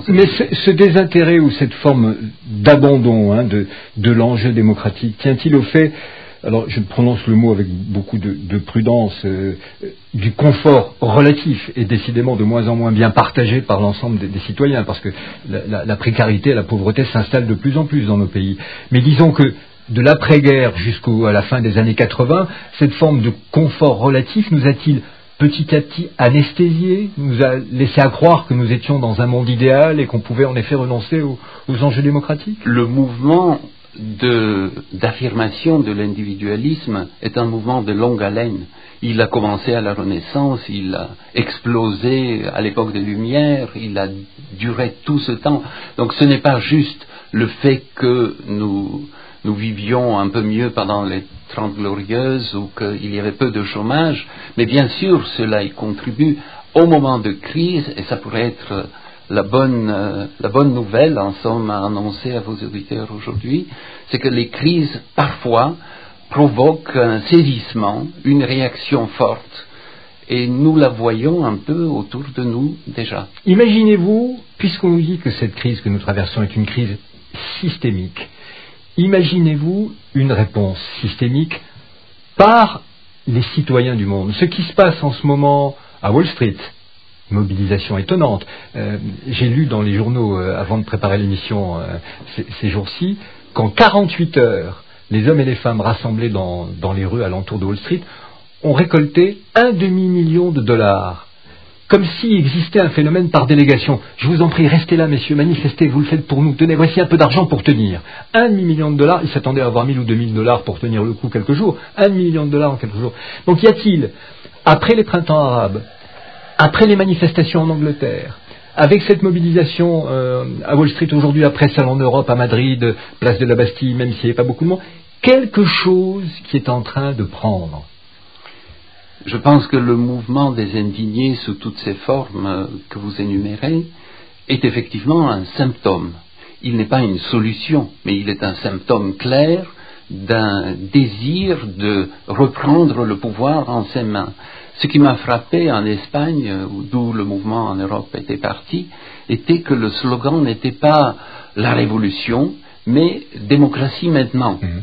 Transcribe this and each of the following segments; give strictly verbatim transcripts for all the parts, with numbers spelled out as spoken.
dans cette Mais ce, ce désintérêt ou cette forme d'abandon hein, de, de l'enjeu démocratique tient-il au fait, alors je prononce le mot avec beaucoup de, de prudence, euh, du confort relatif et décidément de moins en moins bien partagé par l'ensemble des, des citoyens, parce que la, la, la précarité et la pauvreté s'installent de plus en plus dans nos pays. Mais disons que de l'après-guerre jusqu'à la fin des années quatre-vingts, cette forme de confort relatif nous a-t-il petit à petit anesthésiés, nous a laissé à croire que nous étions dans un monde idéal et qu'on pouvait en effet renoncer aux, aux enjeux démocratiques? Le mouvement de, d'affirmation de l'individualisme est un mouvement de longue haleine. Il a commencé à la Renaissance, il a explosé à l'époque des Lumières, il a duré tout ce temps. Donc ce n'est pas juste le fait que nous, nous vivions un peu mieux pendant les Trente Glorieuses ou qu'il y avait peu de chômage, mais bien sûr cela y contribue au moment de crise, et ça pourrait être la bonne, euh, la bonne nouvelle en somme à annoncer à vos auditeurs aujourd'hui, c'est que les crises parfois provoquent un saisissement, une réaction forte, et nous la voyons un peu autour de nous déjà. Imaginez-vous, puisqu'on nous dit que cette crise que nous traversons est une crise systémique, imaginez-vous une réponse systémique par les citoyens du monde. Ce qui se passe en ce moment à Wall Street, mobilisation étonnante. Euh, j'ai lu dans les journaux, euh, avant de préparer l'émission euh, ces, ces jours-ci, qu'en quarante-huit heures, les hommes et les femmes rassemblés dans, dans les rues alentour de Wall Street ont récolté un demi-million de dollars. Comme s'il existait un phénomène par délégation. Je vous en prie, restez là, messieurs, manifestez, vous le faites pour nous. Tenez, voici un peu d'argent pour tenir. Un demi-million de dollars, ils s'attendaient à avoir mille ou deux mille dollars pour tenir le coup quelques jours. Un demi-million de dollars en quelques jours. Donc y a-t-il, après les printemps arabes, après les manifestations en Angleterre, avec cette mobilisation euh, à Wall Street aujourd'hui, après Salon d'Europe à Madrid, place de la Bastille, même s'il n'y avait pas beaucoup de monde, quelque chose qui est en train de prendre? Je pense que le mouvement des indignés sous toutes ses formes que vous énumérez est effectivement un symptôme. Il n'est pas une solution, mais il est un symptôme clair d'un désir de reprendre le pouvoir en ses mains. Ce qui m'a frappé en Espagne, d'où le mouvement en Europe était parti, était que le slogan n'était pas la révolution, mais démocratie maintenant. Mmh.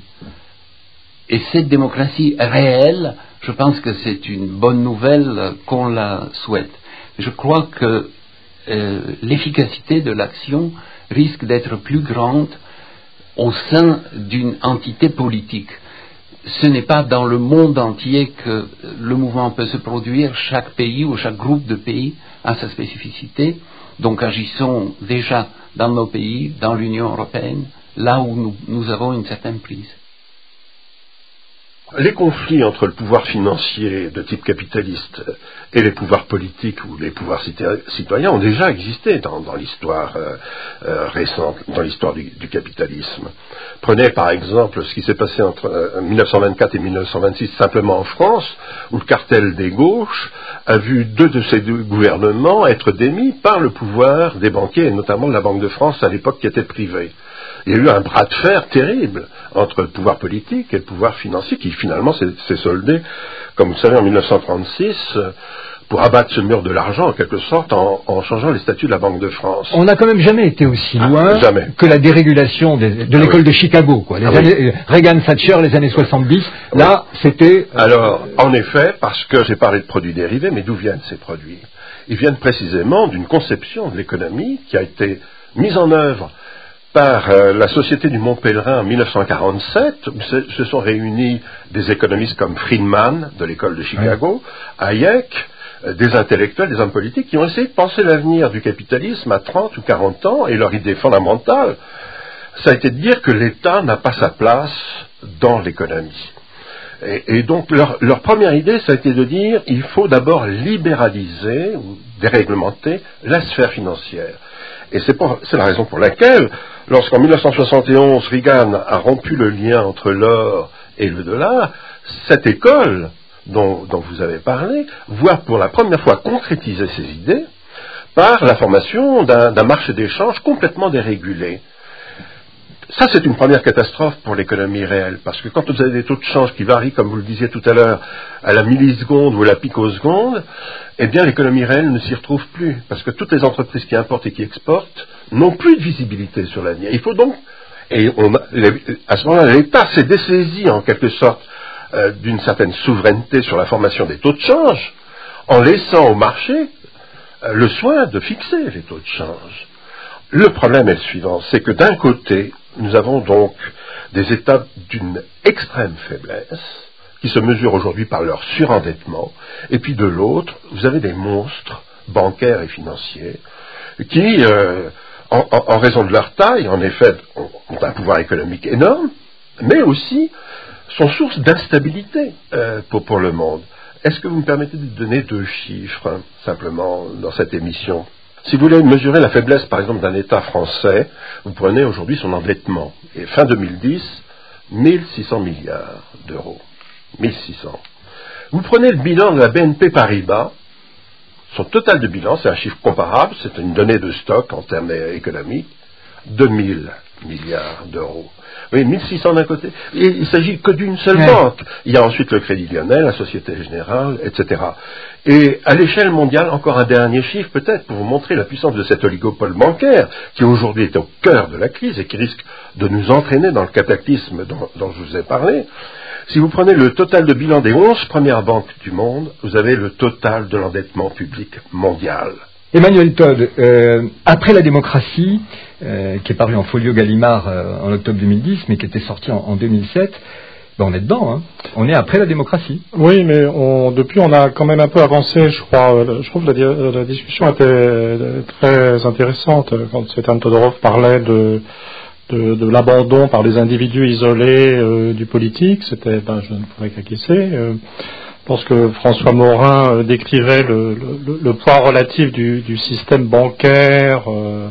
Et cette démocratie réelle, je pense que c'est une bonne nouvelle qu'on la souhaite. Je crois que euh, l'efficacité de l'action risque d'être plus grande au sein d'une entité politique. Ce n'est pas dans le monde entier que le mouvement peut se produire. Chaque pays ou chaque groupe de pays a sa spécificité. Donc agissons déjà dans nos pays, dans l'Union européenne, là où nous, nous avons une certaine prise. Les conflits entre le pouvoir financier de type capitaliste et les pouvoirs politiques ou les pouvoirs citoyens ont déjà existé dans, dans l'histoire euh, euh, récente, dans l'histoire du, du capitalisme. Prenez par exemple ce qui s'est passé entre euh, mille neuf cent vingt-quatre et mille neuf cent vingt-six simplement en France, où le cartel des gauches a vu deux de ces deux gouvernements être démis par le pouvoir des banquiers, et notamment la Banque de France à l'époque qui était privée. Il y a eu un bras de fer terrible entre le pouvoir politique et le pouvoir financier qui finalement s'est, s'est soldé, comme vous le savez, en mille neuf cent trente-six, pour abattre ce mur de l'argent en quelque sorte en, en changeant les statuts de la Banque de France. On n'a quand même jamais été aussi loin ah, jamais. que la dérégulation des, de ah, l'école oui. de Chicago, quoi. Les ah, années, oui. Reagan-Thatcher, les années soixante-dix, oui. là c'était... Euh, Alors, en effet, parce que j'ai parlé de produits dérivés, mais d'où viennent ces produits? Ils viennent précisément d'une conception de l'économie qui a été mise en œuvre par euh, la Société du Mont Pèlerin en mille neuf cent quarante-sept, où se, se sont réunis des économistes comme Friedman de l'école de Chicago, oui. Hayek, euh, des intellectuels, des hommes politiques qui ont essayé de penser l'avenir du capitalisme à trente ou quarante ans, et leur idée fondamentale, ça a été de dire que l'État n'a pas sa place dans l'économie. Et, et donc leur, leur première idée, ça a été de dire il faut d'abord libéraliser ou déréglementer la sphère financière. Et c'est, pour, c'est la raison pour laquelle, lorsqu'en mille neuf cent soixante et onze, Reagan a rompu le lien entre l'or et le dollar, cette école dont, dont vous avez parlé voit pour la première fois concrétiser ses idées par la formation d'un, d'un marché d'échange complètement dérégulé. Ça, c'est une première catastrophe pour l'économie réelle, parce que quand vous avez des taux de change qui varient, comme vous le disiez tout à l'heure, à la milliseconde ou à la picoseconde, eh bien l'économie réelle ne s'y retrouve plus, parce que toutes les entreprises qui importent et qui exportent n'ont plus de visibilité sur l'avenir. Il faut donc, et on a, à ce moment-là, l'État s'est dessaisi en quelque sorte euh, d'une certaine souveraineté sur la formation des taux de change, en laissant au marché euh, le soin de fixer les taux de change. Le problème est le suivant, c'est que d'un côté, nous avons donc des États d'une extrême faiblesse, qui se mesurent aujourd'hui par leur surendettement, et puis de l'autre, vous avez des monstres bancaires et financiers qui, euh, en, en, en raison de leur taille, en effet, ont, ont un pouvoir économique énorme, mais aussi sont source d'instabilité euh, pour, pour le monde. Est-ce que vous me permettez de donner deux chiffres, hein, simplement, dans cette émission ? Si vous voulez mesurer la faiblesse, par exemple, d'un État français, vous prenez aujourd'hui son endettement. Et fin deux mille dix, mille six cents milliards d'euros. mille six cents. Vous prenez le bilan de la B N P Paribas, son total de bilan, c'est un chiffre comparable, c'est une donnée de stock en termes économiques, deux mille milliards d'euros. Oui, mille six cents d'un côté. Et il ne s'agit que d'une seule ouais. banque. Il y a ensuite le Crédit Lyonnais, la Société Générale, et cetera. Et à l'échelle mondiale, encore un dernier chiffre peut-être pour vous montrer la puissance de cet oligopole bancaire qui aujourd'hui est au cœur de la crise et qui risque de nous entraîner dans le cataclysme dont, dont je vous ai parlé. Si vous prenez le total de bilan des onze premières banques du monde, vous avez le total de l'endettement public mondial. Emmanuel Todd, euh, après la démocratie, euh, qui est paru en folio Gallimard euh, en octobre deux mille dix, mais qui était sorti en, en deux mille sept, ben on est dedans, hein. On est après la démocratie. Oui, mais on, depuis on a quand même un peu avancé, je crois. Je trouve que la, la discussion était très intéressante quand Svetlana Todorov parlait de, de, de l'abandon par les individus isolés euh, du politique. C'était, ben, je ne pourrais qu'acquiescer. Euh, Lorsque François Morin euh, décrivait le, le, le poids relatif du, du système bancaire euh,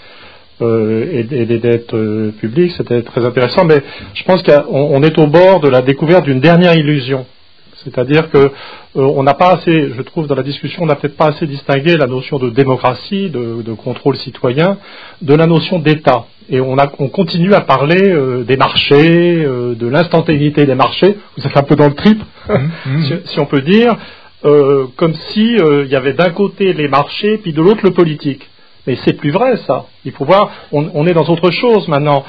euh, et, et des dettes euh, publiques, c'était très intéressant. Mais je pense qu'on est au bord de la découverte d'une dernière illusion. C'est-à-dire que euh, on n'a pas assez, je trouve, dans la discussion, on n'a peut-être pas assez distingué la notion de démocratie, de, de contrôle citoyen, de la notion d'État. Et on, a, on continue à parler euh, des marchés, euh, de l'instantanéité des marchés. Vous êtes un peu dans le trip, mmh. si, si on peut dire, euh, comme si euh, il y avait d'un côté les marchés, puis de l'autre le politique. Mais c'est plus vrai, ça. Il faut voir, on, on est dans autre chose maintenant.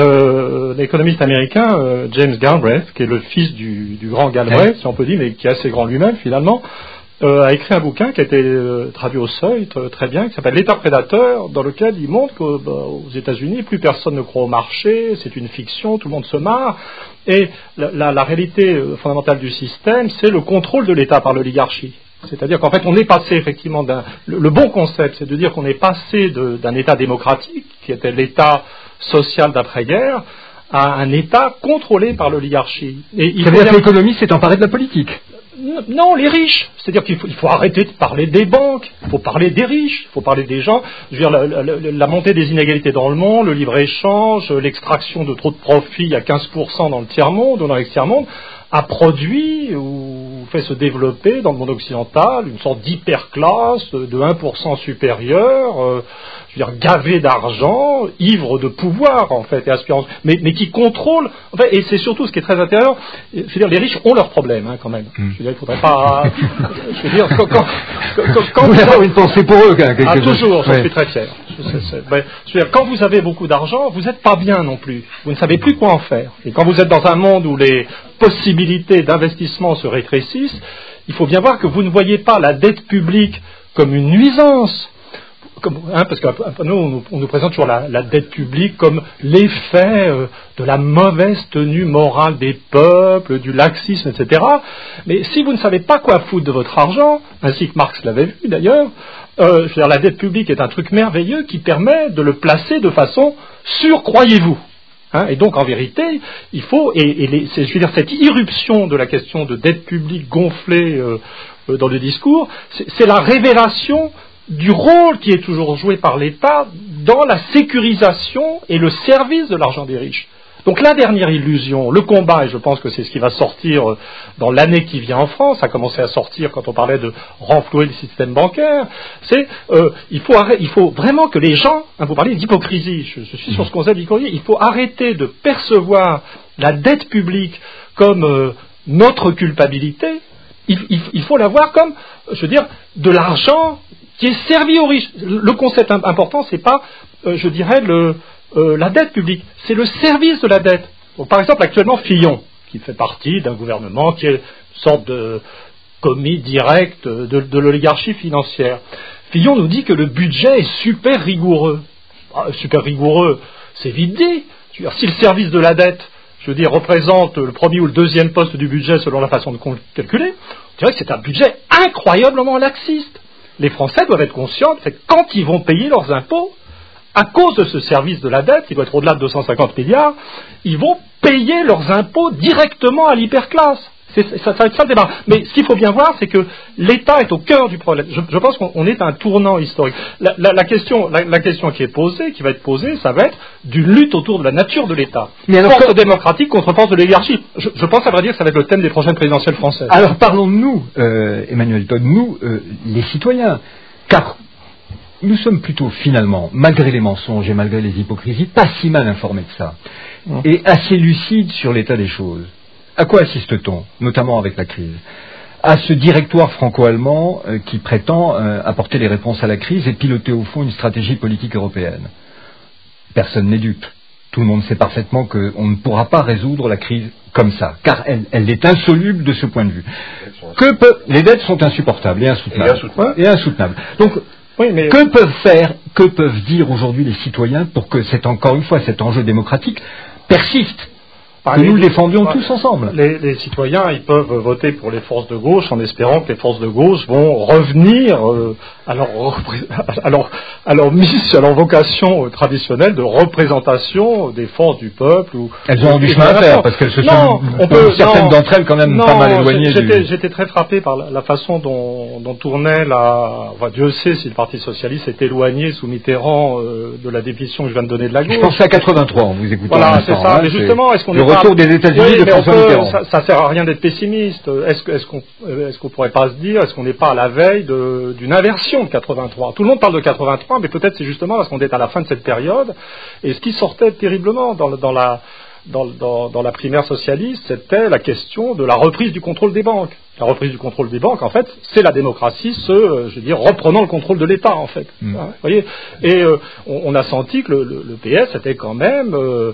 Euh, l'économiste américain euh, James Galbraith, qui est le fils du, du grand Galbraith, oui. si on peut dire, mais qui est assez grand lui-même finalement, euh, a écrit un bouquin qui a été euh, traduit au seuil t- très bien, qui s'appelle L'État prédateur, dans lequel il montre qu'aux bah, États-Unis, plus personne ne croit au marché, c'est une fiction, tout le monde se marre, et la, la, la réalité fondamentale du système, c'est le contrôle de l'État par l'oligarchie. C'est-à-dire qu'en fait, on est passé effectivement d'un... Le, le bon concept, c'est de dire qu'on est passé de, d'un État démocratique, qui était l'État social d'après-guerre, à un État contrôlé par l'oligarchie. Et il Ça veut dire que l'économie s'est emparée de la politique. Non, les riches. C'est-à-dire qu'il faut, il faut arrêter de parler des banques, il faut parler des riches, il faut parler des gens. Je veux dire, la, la, la montée des inégalités dans le monde, le libre-échange, l'extraction de trop de profits à quinze pour cent dans le tiers-monde ou dans l'ex-tiers-monde, a produit ou fait se développer dans le monde occidental une sorte d'hyperclasse de un pour cent supérieur, euh, je veux dire gavé d'argent, ivre de pouvoir en fait et aspirant, mais, mais qui contrôle. En fait, et c'est surtout ce qui est très intérieur. Je veux dire, les riches ont leurs problèmes hein, quand même. Mm. Je veux dire, il faudrait pas. Je veux dire, quand, quand, quand, quand vous avez une pensée pour eux, quand même. Ah, toujours, j'en ouais. suis très fier. Je, sais, c'est, ben, je veux dire, quand vous avez beaucoup d'argent, vous n'êtes pas bien non plus. Vous ne savez plus quoi en faire. Et quand vous êtes dans un monde où les possibilités d'investissement se rétrécissent, il faut bien voir que vous ne voyez pas la dette publique comme une nuisance. Comme, hein, parce que nous, on nous, on nous présente toujours la, la dette publique comme l'effet euh, de la mauvaise tenue morale des peuples, du laxisme, et cetera. Mais si vous ne savez pas quoi foutre de votre argent, ainsi que Marx l'avait vu d'ailleurs, euh, je veux dire, la dette publique est un truc merveilleux qui permet de le placer de façon sûre, croyez-vous. Hein, et donc, en vérité, il faut, et, et les, c'est, je veux dire, cette irruption de la question de dette publique gonflée euh, euh, dans le discours, c'est, c'est la révélation du rôle qui est toujours joué par l'État dans la sécurisation et le service de l'argent des riches. Donc la dernière illusion, le combat, et je pense que c'est ce qui va sortir dans l'année qui vient en France, ça a commencé à sortir quand on parlait de renflouer le système bancaire, c'est euh, il, faut arrêter, il faut vraiment que les gens, hein, vous parlez d'hypocrisie, je, je suis sur ce concept d'hypocrisie, il faut arrêter de percevoir la dette publique comme euh, notre culpabilité, il, il, il faut la voir comme, je veux dire, de l'argent qui est servi aux riches. Le concept important, c'est pas, euh, je dirais, le, euh, la dette publique, c'est le service de la dette. Donc, par exemple, actuellement, Fillon, qui fait partie d'un gouvernement qui est une sorte de commis direct de, de l'oligarchie financière. Fillon nous dit que le budget est super rigoureux. Ah, super rigoureux, c'est vite dit. Je veux dire, si le service de la dette, je veux dire, représente le premier ou le deuxième poste du budget selon la façon de calculer, on dirait que c'est un budget incroyablement laxiste. Les Français doivent être conscients que quand ils vont payer leurs impôts, à cause de ce service de la dette, qui doit être au-delà de deux cent cinquante milliards, ils vont payer leurs impôts directement à l'hyperclasse. C'est, ça, ça va être ça le débat. Mais ce qu'il faut bien voir, c'est que l'État est au cœur du problème. Je, je pense qu'on est à un tournant historique. La, la, la, question, la, la question qui est posée, qui va être posée, ça va être d'une lutte autour de la nature de l'État. Mais alors, force démocratique contre force de l'oligarchie. Je, je pense, à vrai dire, que ça va être le thème des prochaines présidentielles françaises. Alors parlons de nous, euh, Emmanuel Todd, nous, euh, les citoyens, car nous sommes plutôt, finalement, malgré les mensonges et malgré les hypocrisies, pas si mal informés de ça, mmh. et assez lucides sur l'état des choses. À quoi assiste-t-on, notamment avec la crise? À ce directoire franco-allemand euh, qui prétend euh, apporter les réponses à la crise et piloter au fond une stratégie politique européenne. Personne n'est dupe. Tout le monde sait parfaitement qu'on ne pourra pas résoudre la crise comme ça, car elle, elle est insoluble de ce point de vue. Que peut, les dettes sont insupportables et insoutenables. Et insoutenables. Et insoutenables. Donc, oui, mais... que peuvent faire, que peuvent dire aujourd'hui les citoyens pour que c'est encore une fois cet enjeu démocratique persiste? Que nous le défendions tous ensemble. Les, les citoyens, ils peuvent voter pour les forces de gauche en espérant que les forces de gauche vont revenir euh, à, leur, à, leur, à leur mission, à leur vocation euh, traditionnelle de représentation des forces du peuple. Ou, elles ont du chemin à faire parce qu'elles se non, sont, on peut, certaines d'entre elles quand même non, pas mal éloignées. J'étais, du... j'étais très frappé par la, la façon dont, dont tournait la. Enfin, Dieu sait si le Parti socialiste est éloigné sous Mitterrand euh, de la définition que je viens de donner de la gauche. Je pensais à quatre-vingt-trois en vous écoutant. Voilà, c'est ça. Hein, mais justement, est-ce qu'on est retour des États-Unis oui, de François Mitterrand. Ça, ça sert à rien d'être pessimiste. Est-ce, que, est-ce qu'on, est-ce qu'on pourrait pas se dire, est-ce qu'on n'est pas à la veille de, d'une inversion de quatre-vingt-trois? Tout le monde parle de quatre-vingt-trois, mais peut-être c'est justement parce qu'on est à la fin de cette période. Et ce qui sortait terriblement dans, dans la dans, dans, dans la primaire socialiste, c'était la question de la reprise du contrôle des banques. La reprise du contrôle des banques, en fait, c'est la démocratie, ce, je veux dire, reprenant le contrôle de l'État, en fait. Mmh. Hein, voyez. Et euh, on, on a senti que le, le, le P S était quand même euh,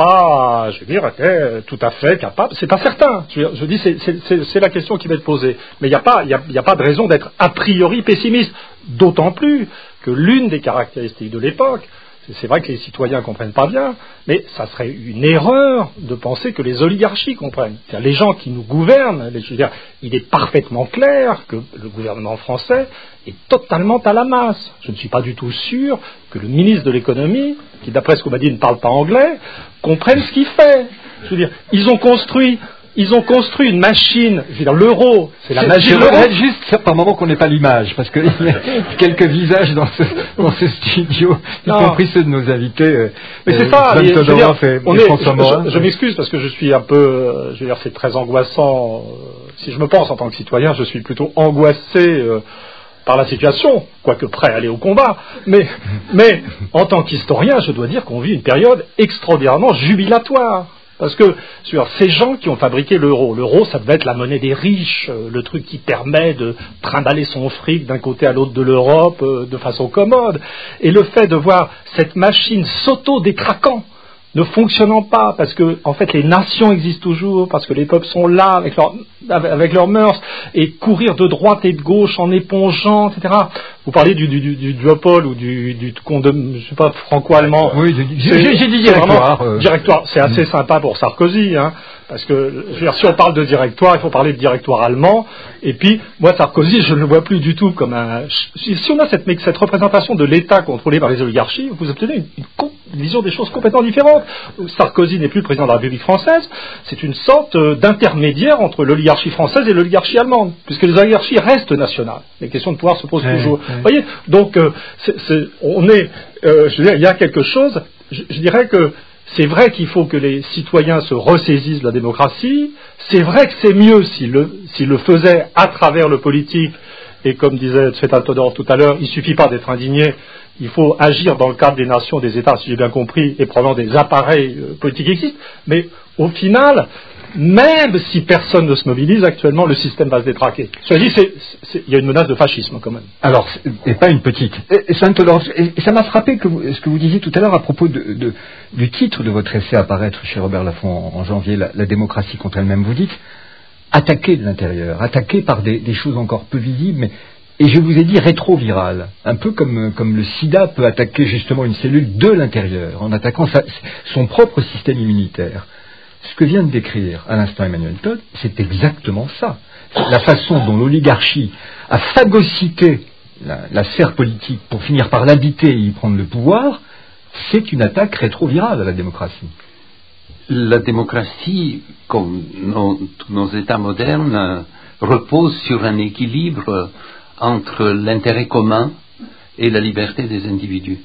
pas, je veux dire, était tout à fait capable. C'est pas certain. Je, je dis, c'est, c'est, c'est, c'est la question qui va être posée. Mais il n'y a pas, il y a, y a pas de raison d'être a priori pessimiste. D'autant plus que l'une des caractéristiques de l'époque, c'est vrai que les citoyens ne comprennent pas bien, mais ça serait une erreur de penser que les oligarchies comprennent. C'est-à-dire les gens qui nous gouvernent, je veux dire, il est parfaitement clair que le gouvernement français est totalement à la masse. Je ne suis pas du tout sûr que le ministre de l'économie, qui d'après ce qu'on m'a dit ne parle pas anglais, comprenne ce qu'il fait. Je veux dire, ils ont construit... Ils ont construit une machine, je veux dire, l'euro, c'est la magie de l'euro. Je regrette juste par moment qu'on n'ait pas l'image, parce qu'il y a quelques visages dans ce, dans ce studio, y non. compris ceux de nos invités. Euh, Mais c'est ça, je, veux dire, et, on est, je, je, je m'excuse parce que je suis un peu, je veux dire, c'est très angoissant. Si je me pense en tant que citoyen, je suis plutôt angoissé euh, par la situation, quoique prêt à aller au combat. Mais, mais en tant qu'historien, je dois dire qu'on vit une période extraordinairement jubilatoire. Parce que sur ces gens qui ont fabriqué l'euro, l'euro ça devait être la monnaie des riches, euh, le truc qui permet de trimballer son fric d'un côté à l'autre de l'Europe euh, de façon commode. Et le fait de voir cette machine s'auto-détraquant, ne fonctionnant pas, parce que en fait les nations existent toujours, parce que les peuples sont là avec leur avec leurs mœurs, et courir de droite et de gauche en épongeant, et cetera. Vous parlez du, du, du, du duopole ou du, du je sais pas, franco-allemand. Oui, j'ai, j'ai dit directoire. Euh... Directoire, c'est assez mmh. sympa pour Sarkozy, hein, parce que je veux dire, si on parle de directoire, il faut parler de directoire allemand. Et puis, moi, Sarkozy, je ne le vois plus du tout comme un. Si on a cette, cette représentation de l'État contrôlé par les oligarchies, vous obtenez une, une, une vision des choses complètement différente. Sarkozy n'est plus le président de la République française, c'est une sorte d'intermédiaire entre l'oligarchie française et l'oligarchie allemande, puisque les oligarchies restent nationales. Les questions de pouvoir se posent ouais, toujours. Vous voyez, donc euh, c'est, c'est, on est, euh, je veux dire, il y a quelque chose. Je, je dirais que c'est vrai qu'il faut que les citoyens se ressaisissent de la démocratie. C'est vrai que c'est mieux s'ils le, s'ils le faisaient à travers le politique. Et comme disait Tsvetan Todorov tout à l'heure, il ne suffit pas d'être indigné. Il faut agir dans le cadre des nations, des États, si j'ai bien compris, et prenant des appareils euh, politiques qui existent. Mais au final, même si personne ne se mobilise actuellement, le système va se détraquer. Cela dit, c'est, c'est, il y a une menace de fascisme quand même. Alors, et pas une petite. Saint-Todorov, et ça m'a frappé que vous, ce que vous disiez tout à l'heure à propos de, de, du titre de votre essai à paraître chez Robert Laffont en, en janvier, la, la démocratie contre elle-même. Vous dites attaquer de l'intérieur, attaquer par des, des choses encore peu visibles, mais et je vous ai dit rétrovirale, un peu comme, comme le sida peut attaquer justement une cellule de l'intérieur, en attaquant sa, son propre système immunitaire. Ce que vient de décrire à l'instant Emmanuel Todd, c'est exactement ça. La façon dont l'oligarchie a phagocyté la, la sphère politique pour finir par l'habiter et y prendre le pouvoir, c'est une attaque rétrovirale à la démocratie. La démocratie, comme nos, tous nos États modernes, repose sur un équilibre entre l'intérêt commun et la liberté des individus.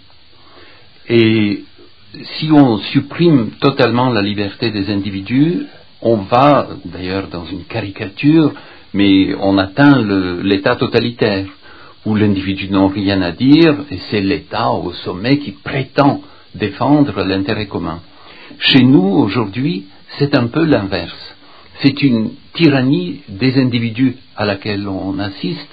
Et si on supprime totalement la liberté des individus, on va, d'ailleurs dans une caricature, mais on atteint le, l'état totalitaire, où l'individu n'a rien à dire, et c'est l'État au sommet qui prétend défendre l'intérêt commun. Chez nous, aujourd'hui, c'est un peu l'inverse. C'est une tyrannie des individus à laquelle on assiste.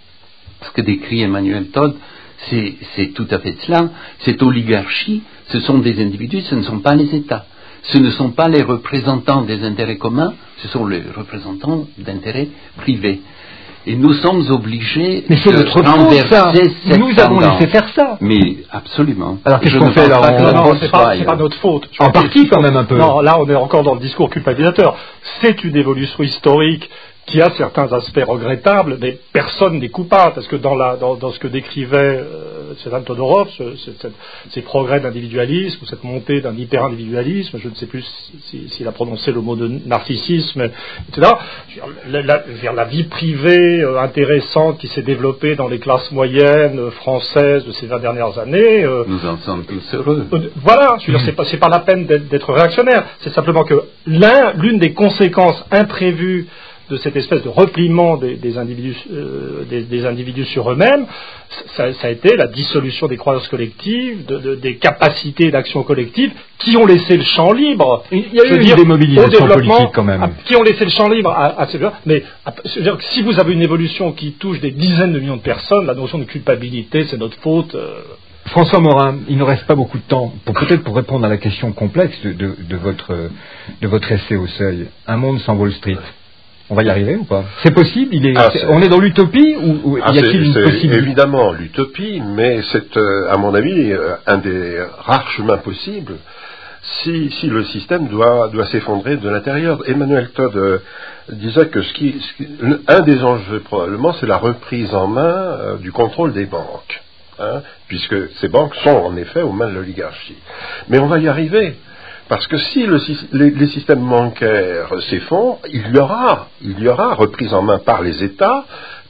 Ce que décrit Emmanuel Todd, c'est, c'est tout à fait cela. Cette oligarchie, ce sont des individus, ce ne sont pas les États. Ce ne sont pas les représentants des intérêts communs, ce sont les représentants d'intérêts privés. Et nous sommes obligés mais c'est de notre renverser faute, ça. cette Nous tendance. avons laissé faire ça. Mais absolument. Alors qu'est-ce Je qu'on ne fait pense là pas que on... la Non, faute c'est pas, soit c'est pas ailleurs. notre faute. Je En crois que- partie quand même un peu. Non, là on est encore dans le discours culpabilisateur. C'est une évolution historique qui a certains aspects regrettables, mais personne n'est coupable, parce que dans, la, dans, dans ce que décrivait euh, Svetlana Todorov, ce, ce, cette, ces progrès d'individualisme, ou cette montée d'un hyper-individualisme, je ne sais plus s'il si, si a prononcé le mot de narcissisme, et cetera. Je veux dire, la, la, je veux dire, la vie privée euh, intéressante qui s'est développée dans les classes moyennes euh, françaises de ces vingt dernières années... Euh, Nous en sommes tous heureux. Euh, Voilà, je veux dire, c'est pas, c'est pas la peine d'être, d'être réactionnaire. C'est simplement que l'un, l'une des conséquences imprévues de cette espèce de repliement des, des, individus, euh, des, des individus sur eux-mêmes, ça, ça a été la dissolution des croyances collectives, de, de, des capacités d'action collective, qui ont laissé le champ libre. Il y a eu dire, des mobilisations au développement, politiques quand même. à, qui ont laissé le champ libre à, à ces mais à, je veux dire, si vous avez une évolution qui touche des dizaines de millions de personnes, la notion de culpabilité, c'est notre faute. Euh, François Morin, il ne reste pas beaucoup de temps pour peut-être pour répondre à la question complexe de, de, de, votre, de votre essai au Seuil. Un monde sans Wall Street. On va y arriver ou pas? C'est possible il est, ah, c'est, c'est, On est dans l'utopie ou, ou ah, y a-t-il une c'est possibilité? évidemment l'utopie, mais c'est, euh, à mon avis, euh, un des rares chemins possibles si, si le système doit, doit s'effondrer de l'intérieur. Emmanuel Todd euh, disait que ce qui, ce qui, un des enjeux probablement, c'est la reprise en main euh, du contrôle des banques, hein, puisque ces banques sont en effet aux mains de l'oligarchie. Mais on va y arriver. Parce que si le, les, les systèmes bancaires s'effondrent, il y aura, il y aura reprise en main par les États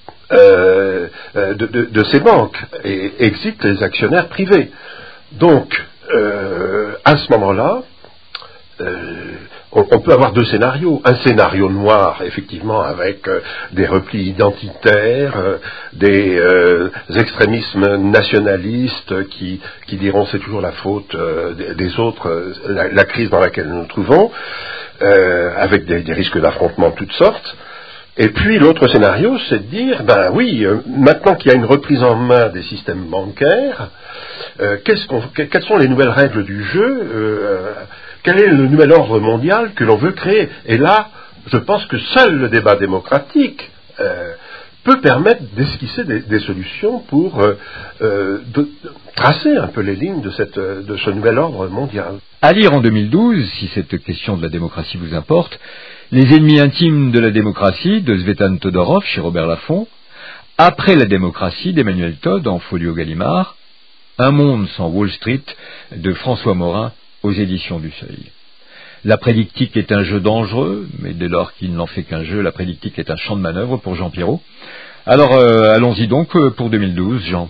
euh, de, de, de ces banques et exit les actionnaires privés. Donc, euh, à ce moment-là, euh, on, on peut avoir deux scénarios. Un scénario noir, effectivement, avec euh, des replis identitaires, euh, des euh, extrémismes nationalistes qui, qui diront c'est toujours la faute euh, des, des autres, euh, la, la crise dans laquelle nous nous trouvons, euh, avec des, des risques d'affrontement de toutes sortes. Et puis l'autre scénario, c'est de dire, ben oui, euh, maintenant qu'il y a une reprise en main des systèmes bancaires, euh, qu'est-ce qu'on, que, quelles sont les nouvelles règles du jeu euh, Quel est le nouvel ordre mondial que l'on veut créer? Et là, je pense que seul le débat démocratique euh, peut permettre d'esquisser des, des solutions pour euh, euh, de, de tracer un peu les lignes de, cette, de ce nouvel ordre mondial. À lire en deux mille douze, si cette question de la démocratie vous importe, Les ennemis intimes de la démocratie de Svetlana Todorov chez Robert Laffont, Après la démocratie d'Emmanuel Todd en Folio Gallimard, Un monde sans Wall Street de François Morin aux éditions du Seuil. La prédictique est un jeu dangereux, mais dès lors qu'il n'en fait qu'un jeu, la prédictique est un champ de manœuvre pour Jean Pirot. Alors, euh, allons-y donc pour deux mille douze, Jean.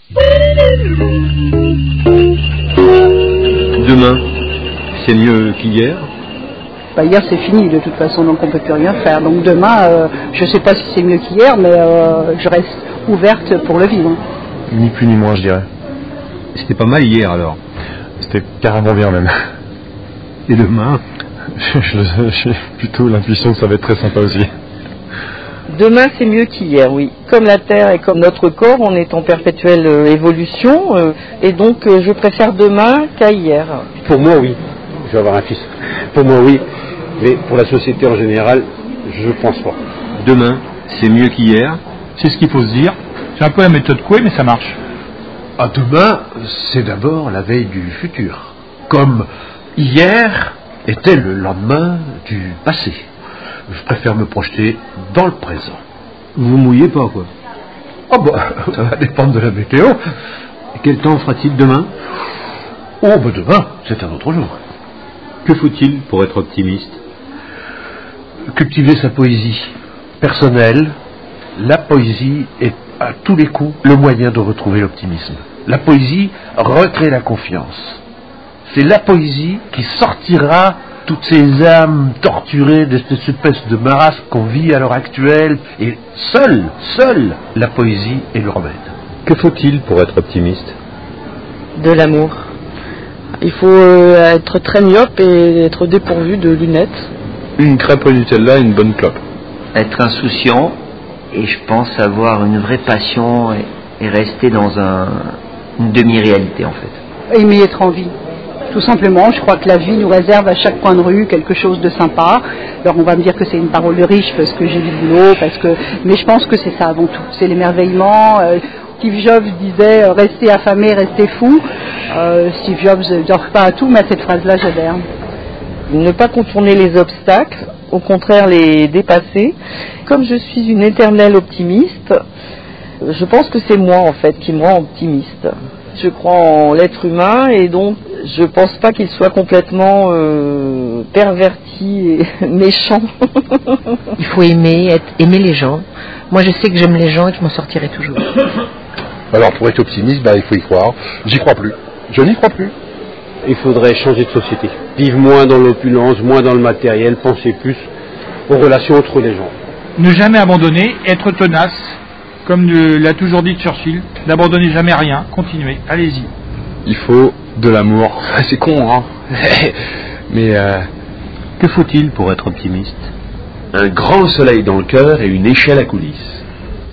Demain, c'est mieux qu'hier? Bah, hier c'est fini de toute façon, donc on ne peut plus rien faire. Donc demain, euh, je ne sais pas si c'est mieux qu'hier, mais euh, je reste ouverte pour le vivre. Ni plus ni moins, je dirais. C'était pas mal hier alors? C'était carrément bien même. Et demain? J'ai plutôt l'intuition que ça va être très sympa aussi. Demain, c'est mieux qu'hier, oui. Comme la Terre et comme notre corps, on est en perpétuelle euh, évolution, euh, et donc euh, je préfère demain qu'à hier. Pour moi, oui. Je vais avoir un fils. Pour moi, oui. Mais pour la société en général, je pense pas. Demain, c'est mieux qu'hier. C'est ce qu'il faut se dire. C'est un peu la méthode Coué, mais ça marche. À demain, c'est d'abord la veille du futur. Comme hier était le lendemain du passé. Je préfère me projeter dans le présent. Vous mouillez pas, quoi. Oh bah, ça va dépendre de la météo. Et quel temps fera-t-il demain? Oh bah demain, c'est un autre jour. Que faut-il pour être optimiste? Cultiver sa poésie personnelle. La poésie est à tous les coups le moyen de retrouver l'optimisme. La poésie recrée la confiance. C'est la poésie qui sortira toutes ces âmes torturées de cette espèce de marasme qu'on vit à l'heure actuelle. Et seule, seule, la poésie est le remède. Que faut-il pour être optimiste? De l'amour. Il faut euh, être très myope et être dépourvu de lunettes. Une crêpe au Nutella et une bonne clope. Être insouciant et je pense avoir une vraie passion et, et rester dans un, une demi-réalité en fait. Aimer être en vie. Tout simplement, je crois que la vie nous réserve à chaque coin de rue quelque chose de sympa. Alors on va me dire que c'est une parole de riche parce que j'ai du boulot, parce que, mais je pense que c'est ça avant tout. C'est l'émerveillement. Euh, Steve Jobs disait euh, restez affamé, restez fou. Euh, Steve Jobs ne dort pas à tout, mais à cette phrase-là j'adhère. Ne pas contourner les obstacles, au contraire les dépasser. Comme je suis une éternelle optimiste, je pense que c'est moi en fait qui me rend optimiste. Je crois en l'être humain et donc je pense pas qu'il soit complètement euh, perverti et méchant. Il faut aimer, être, aimer les gens. Moi je sais que j'aime les gens et que je m'en sortirai toujours. Alors pour être optimiste, bah, il faut y croire. J'y crois plus. Je n'y crois plus. Il faudrait changer de société. Vivre moins dans l'opulence, moins dans le matériel, penser plus aux relations entre les gens. Ne jamais abandonner, être tenace, comme l'a toujours dit Churchill, n'abandonnez jamais rien, continuez, allez-y. Il faut de l'amour. C'est con, hein. Mais euh, que faut-il pour être optimiste? Un grand soleil dans le cœur et une échelle à coulisses.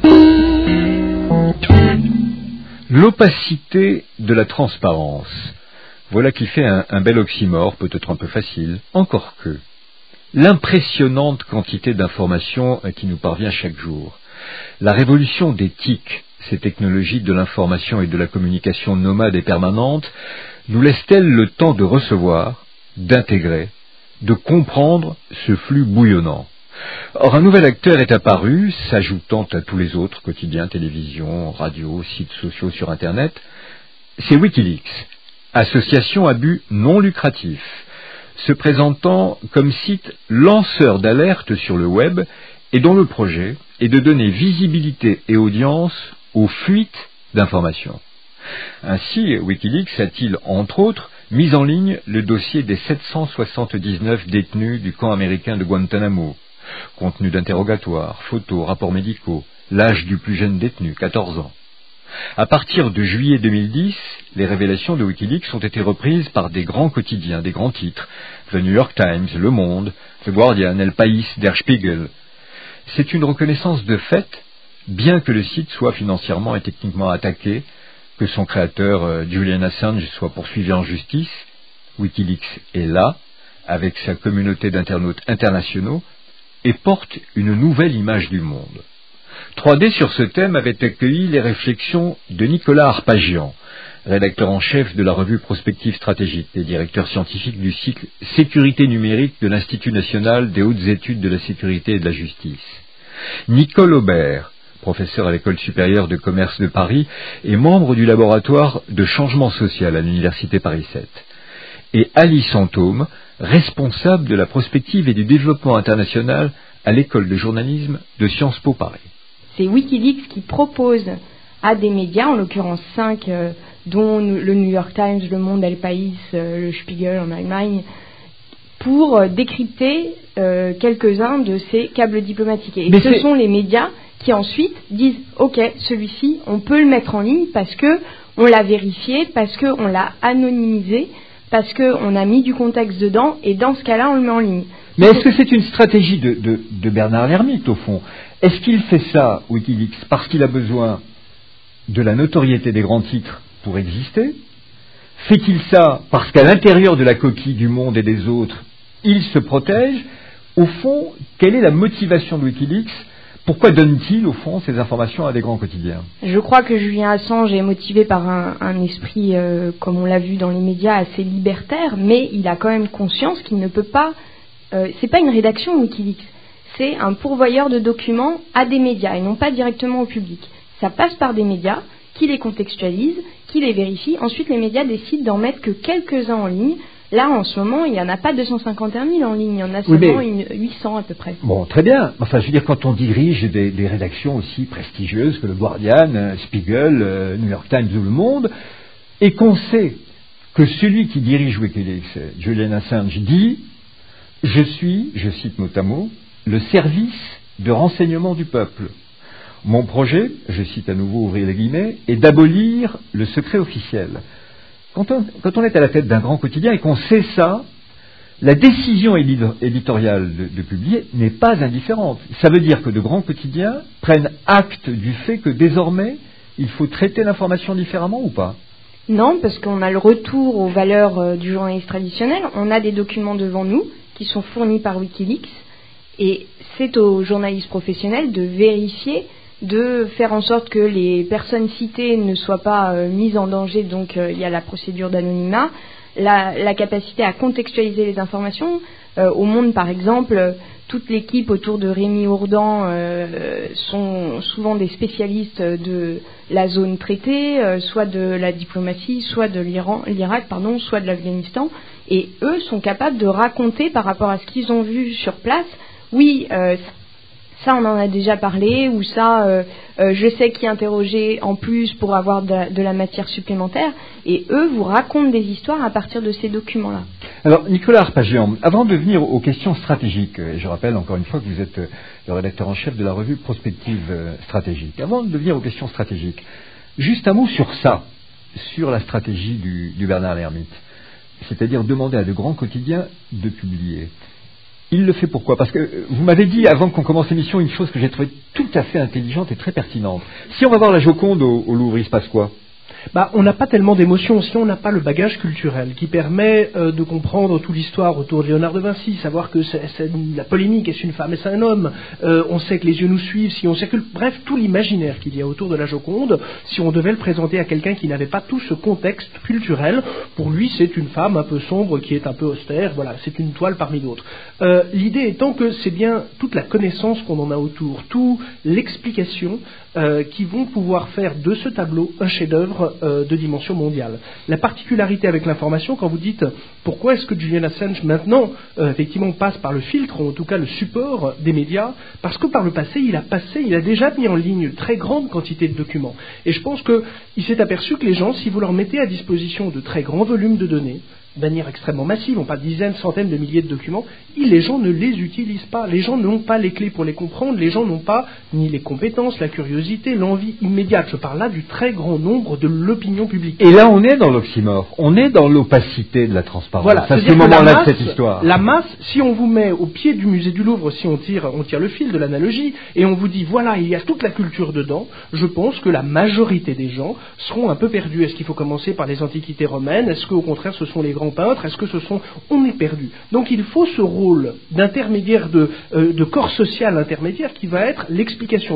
L'opacité de la transparence. Voilà qui fait un, un bel oxymore, peut-être un peu facile, encore que. L'impressionnante quantité d'informations qui nous parvient chaque jour. La révolution des T I C, ces technologies de l'information et de la communication nomade et permanente, nous laisse-t-elle le temps de recevoir, d'intégrer, de comprendre ce flux bouillonnant? Or, un nouvel acteur est apparu, s'ajoutant à tous les autres, quotidiens, télévision, radio, sites sociaux sur Internet, c'est Wikileaks, association à but non lucratif, se présentant comme site lanceur d'alerte sur le web et dont le projet est de donner visibilité et audience aux fuites d'informations. Ainsi, Wikileaks a-t-il, entre autres, mis en ligne le dossier des sept cent soixante-dix-neuf détenus du camp américain de Guantanamo. Contenu d'interrogatoire, photos, rapports médicaux, l'âge du plus jeune détenu, quatorze ans. À partir de juillet deux mille dix, les révélations de Wikileaks ont été reprises par des grands quotidiens, des grands titres, The New York Times, Le Monde, The Guardian, El País, Der Spiegel. C'est une reconnaissance de fait, bien que le site soit financièrement et techniquement attaqué, que son créateur euh, Julian Assange soit poursuivi en justice. Wikileaks est là, avec sa communauté d'internautes internationaux, et porte une nouvelle image du monde. trois D sur ce thème avait accueilli les réflexions de Nicolas Arpagian, rédacteur en chef de la revue Prospective Stratégique et directeur scientifique du cycle Sécurité numérique de l'Institut national des hautes études de la sécurité et de la justice. Nicole Aubert, professeur à l'École supérieure de commerce de Paris et membre du laboratoire de changement social à l'Université Paris sept. Et Alice Antôme, responsable de la prospective et du développement international à l'École de journalisme de Sciences Po Paris. C'est Wikileaks qui propose à des médias, en l'occurrence cinq, euh, dont le New York Times, Le Monde, El País, euh, le Spiegel en Allemagne, pour euh, décrypter euh, quelques-uns de ces câbles diplomatiques. Et Mais ce c'est... sont les médias qui ensuite disent « Ok, celui-ci, on peut le mettre en ligne parce que on l'a vérifié, parce qu'on l'a anonymisé, parce qu'on a mis du contexte dedans, et dans ce cas-là, on le met en ligne. Mais est-ce que c'est une stratégie de, de, de Bernard Lhermitte, au fond? Est-ce qu'il fait ça, Wikileaks, parce qu'il a besoin de la notoriété des grands titres pour exister? Fait-il ça parce qu'à l'intérieur de la coquille du Monde et des autres, il se protège? Au fond, quelle est la motivation de Wikileaks? Pourquoi donne-t-il, au fond, ces informations à des grands quotidiens? Je crois que Julian Assange est motivé par un, un esprit, euh, comme on l'a vu dans les médias, assez libertaire, mais il a quand même conscience qu'il ne peut pas... Euh, c'est pas une rédaction Wikileaks, c'est un pourvoyeur de documents à des médias et non pas directement au public. Ça passe par des médias qui les contextualisent, qui les vérifient. Ensuite, les médias décident d'en mettre que quelques-uns en ligne. Là, en ce moment, il n'y en a pas deux cent cinquante et un mille en ligne, il y en a seulement oui, une, huit cents à peu près. Bon, très bien. Enfin, je veux dire, quand on dirige des, des rédactions aussi prestigieuses que le Guardian, Spiegel, euh, New York Times ou Le Monde, et qu'on sait que celui qui dirige Wikileaks, Julian Assange, dit « Je suis, je cite mot à mot, le service de renseignement du peuple. Mon projet, je cite à nouveau ouvrir les guillemets, est d'abolir le secret officiel. » Quand on, quand on est à la tête d'un grand quotidien et qu'on sait ça, la décision éditoriale de, de publier n'est pas indifférente. Ça veut dire que de grands quotidiens prennent acte du fait que désormais, il faut traiter l'information différemment ou pas? Non, parce qu'on a le retour aux valeurs euh, du journaliste traditionnel. On a des documents devant nous qui sont fournis par Wikileaks et c'est aux journalistes professionnels de vérifier, de faire en sorte que les personnes citées ne soient pas euh, mises en danger, donc euh, il y a la procédure d'anonymat, la, la capacité à contextualiser les informations. Euh, au Monde, par exemple, euh, toute l'équipe autour de Rémi Ourdan euh, sont souvent des spécialistes de la zone traitée, euh, soit de la diplomatie, soit de l'Iran, l'Irak, pardon, soit de l'Afghanistan, et eux sont capables de raconter par rapport à ce qu'ils ont vu sur place. Oui, euh, ça on en a déjà parlé, ou ça euh, euh, je sais qui interroger en plus pour avoir de la, de la matière supplémentaire, et eux vous racontent des histoires à partir de ces documents-là. Alors Nicolas Arpagian, avant de venir aux questions stratégiques, et je rappelle encore une fois que vous êtes le rédacteur en chef de la revue Prospective Stratégique, avant de venir aux questions stratégiques, juste un mot sur ça, sur la stratégie du, du Bernard Lhermitte, c'est-à-dire demander à de grands quotidiens de publier. Il le fait pourquoi? Parce que vous m'avez dit, avant qu'on commence l'émission, une chose que j'ai trouvée tout à fait intelligente et très pertinente. Si on va voir la Joconde au, au Louvre, il se passe quoi? Bah, on n'a pas tellement d'émotions si on n'a pas le bagage culturel qui permet euh, de comprendre toute l'histoire autour de Léonard de Vinci, savoir que c'est, c'est la polémique, est-ce une femme, est-ce un homme, euh, on sait que les yeux nous suivent, si on sait que, bref, tout l'imaginaire qu'il y a autour de la Joconde, si on devait le présenter à quelqu'un qui n'avait pas tout ce contexte culturel, pour lui c'est une femme un peu sombre qui est un peu austère, voilà, c'est une toile parmi d'autres. Euh, l'idée étant que c'est bien toute la connaissance qu'on en a autour, toute l'explication euh, qui vont pouvoir faire de ce tableau un chef-d'œuvre euh, de dimension mondiale. La particularité avec l'information, quand vous dites pourquoi est-ce que Julian Assange maintenant euh, effectivement passe par le filtre, ou en tout cas le support des médias, parce que par le passé il a passé, il a déjà mis en ligne une très grande quantité de documents. Et je pense qu'il s'est aperçu que les gens, si vous leur mettez à disposition de très grands volumes de données, de manière extrêmement massive, on parle de dizaines, centaines de milliers de documents, les gens ne les utilisent pas, les gens n'ont pas les clés pour les comprendre, les gens n'ont pas ni les compétences, la curiosité, l'envie immédiate. Je parle là du très grand nombre de l'opinion publique. Et là on est dans l'oxymore, on est dans l'opacité de la transparence, voilà, à ce moment-là de cette histoire. La masse, si on vous met au pied du musée du Louvre, si on tire, on tire le fil de l'analogie, et on vous dit voilà, il y a toute la culture dedans, je pense que la majorité des gens seront un peu perdus. Est-ce qu'il faut commencer par les antiquités romaines? Est-ce qu'au contraire ce sont les grands peintres? Est-ce que ce sont... On est perdu. Donc il faut ce rôle d'intermédiaire, de, euh, de corps social intermédiaire qui va être l'explication